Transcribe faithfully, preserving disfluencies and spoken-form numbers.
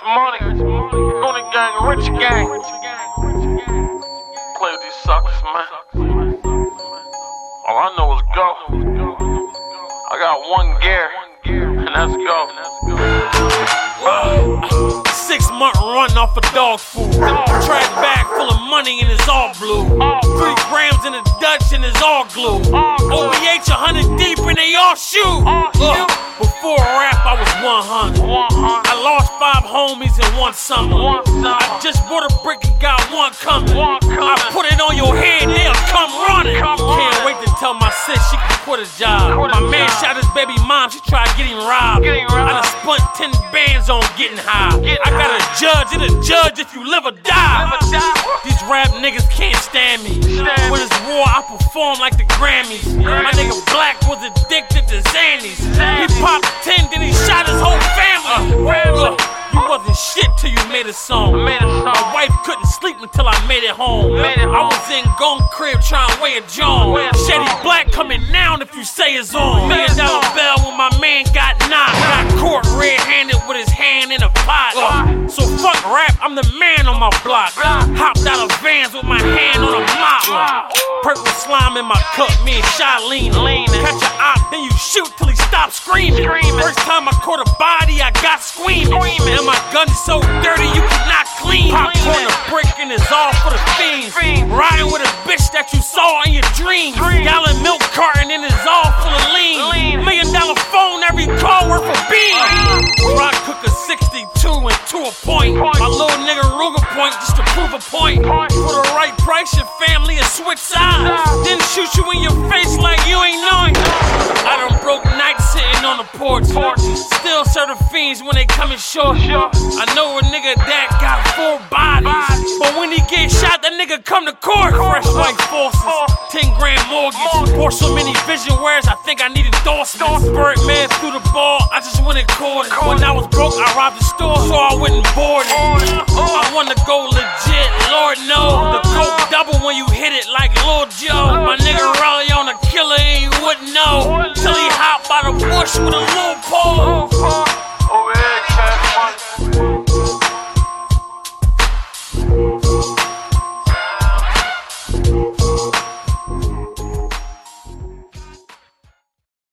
money. Goonie gang, rich gang. Play with these suckers, man. All I know is go. I got one gear, and that's go. Uh, six month run off of dog food. Trash bag full of money and it's all blue. Three grams in a Dutch and it's all glue. O B H a hundred deep and they all shoot. Uh, before rap I was one hundred. I lost five homies in one summer. I just bought a brick and got one coming. I put it on your head, they'll come running. Can't wait to tell my sis she can quit a job. My man shot his baby mom, she tried getting robbed. I done spent ten bands on getting high. I got a judge and a judge if you live or die. These rap niggas can't stand me. When it's war, I perform like the Grammys. My nigga Black was addicted to Xannies. He popped ten, then he shot his whole family. Uh, you wasn't shit till you made a song. My wife couldn't sleep until I made it home. I was in Gone crib trying to weigh a John. Shady Black coming down if you say it's on. Million dollar bell when my man got knocked. Got caught red-handed with his hand in a pot. Uh, so fuck rap, I'm the man on my block. Hopped out of Vans with my hand on a mop. Purple slime in my cup, me and Charlene. Catch a op, then you shoot till he stops screaming. First time I caught a body, I got screaming. And my gun's so dirty, you cannot clean. Popcorn a brick and it's all for the fiends. Riding with a bitch that you saw in your dreams. Gallon milk carton and it's all full of lean. Million dollar phone, every call worth a bean. Rock cooker sixty-two and to a point. My little nigga Ruger point just to prove a point. For the right price, your family will switch sides. Then shoot you in your face like you ain't knowing. I done broke nights sitting on the porch. Still serve the fiends when they coming short. I know a nigga that got four bodies, but when he get shot, that nigga come to court. Fresh white forces, ten grand mortgage. Bought so many vision wares, I think I need endorsements. Birdman threw the ball, I just went and caught it. When I was broke, I robbed the store, so I went and bought it. I wanna go legit, Lord knows. The coke double when you hit it like Lil Joe. My nigga Raleigh on a killer and you wouldn't know till he hop by the bush with a little pole.